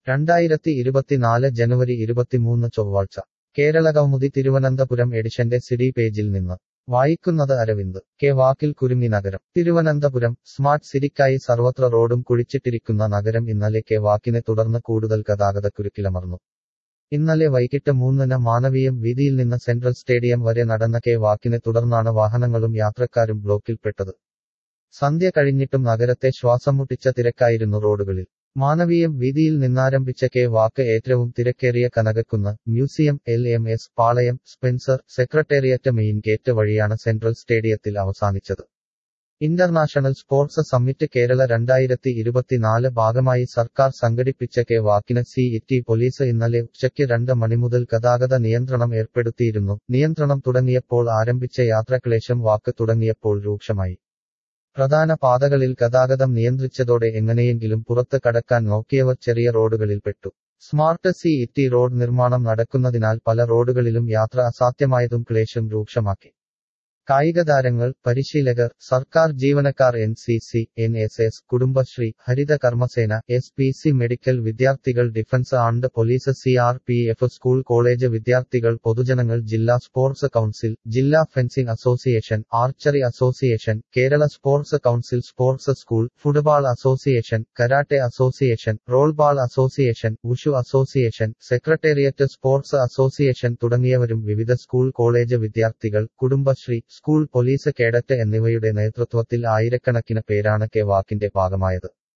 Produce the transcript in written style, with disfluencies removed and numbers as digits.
2024 ജനുവരി 23 ചൊവ്വാഴ്ച കേരളകൗമുദി തിരുവനന്തപുരം എഡിഷന്റെ സിഡി പേജിൽ നിന്ന് വായിക്കുന്നത് അരവിന്ദ്. കെ വാക്കിൽ കുരുങ്ങി നഗരം. തിരുവനന്തപുരം സ്മാർട്ട് സിറ്റിക്കായി സർവത്ര റോഡും കുഴിച്ചിട്ടിരിക്കുന്ന നഗരം ഇന്നലെ കെ വാക്കിനെ തുടർന്ന് കൂടുതൽ ഗതാഗതക്കുരുക്കിലമർന്നു. ഇന്നലെ വൈകിട്ട് 3-ന് മാനവീയം വീതിയിൽ നിന്ന് സെൻട്രൽ സ്റ്റേഡിയം വരെ നടന്ന കെ വാക്കിനെ തുടർന്നാണ് വാഹനങ്ങളും യാത്രക്കാരും ബ്ലോക്കിൽപ്പെട്ടത്. സന്ധ്യ കഴിഞ്ഞിട്ടും നഗരത്തെ ശ്വാസം മുട്ടിച്ച തിരക്കായിരുന്നു റോഡുകളിൽ. മാനവീയം വീതിയിൽ നിന്നാരംഭിച്ച കെ വാക്ക് ഏറ്റവും തിരക്കേറിയ Kanakakkunnu, museum, LMS, Palayam, Spencer, secretariat main gate വഴിയാണ് സെൻട്രൽ സ്റ്റേഡിയത്തിൽ അവസാനിച്ചത്. ഇന്റർനാഷണൽ സ്പോർട്സ് സമ്മിറ്റ് കേരള 2024 ഭാഗമായി സർക്കാർ സംഘടിപ്പിച്ച കെ വാക്കിന് CET പോലീസ് ഇന്നലെ ഉച്ചയ്ക്ക് 2 മണി മുതൽ ഗതാഗത നിയന്ത്രണം ഏർപ്പെടുത്തിയിരുന്നു. നിയന്ത്രണം തുടങ്ങിയപ്പോൾ ആരംഭിച്ച യാത്രക്ലേശം വാക്ക് തുടങ്ങിയപ്പോൾ രൂക്ഷമായി. പ്രധാന പാതകളിൽ ഗതാഗതം നിയന്ത്രിച്ചതോടെ എങ്ങനെയെങ്കിലും പുറത്ത് കടക്കാൻ നോക്കിയവർ ചെറിയ റോഡുകളിൽ പെട്ടു. സ്മാർട്ട് CET റോഡ് നിർമ്മാണം നടക്കുന്നതിനാൽ പല റോഡുകളിലും യാത്ര അസാധ്യമായതും ക്ലേശം രൂക്ഷമാക്കി. കായികതാരങ്ങൾ, പരിശീലകർ, സർക്കാർ ജീവനക്കാർ, NCC, NSS, Kudumbashree, Haritha Karmasena, SPC, medical വിദ്യാർത്ഥികൾ, defence and police, CRPF, school college വിദ്യാർത്ഥികൾ, പൊതുജനങ്ങൾ, ജില്ലാ സ്പോർട്സ് കൗൺസിൽ, ജില്ലാ fencing association, archery association, Kerala sports council, sports school, football association, karate association, rollball association, wushu association, secretariat sports association തുടങ്ങിയവരും വിവിധ school college വിദ്യാർത്ഥികൾ, Kudumbashree, school police cadet എന്നിവയുടെ നേതൃത്വത്തിൽ ആയിരക്കണക്കിന് പേരാണ് കെ വാക്കിന്റെ ഭാഗമായത്.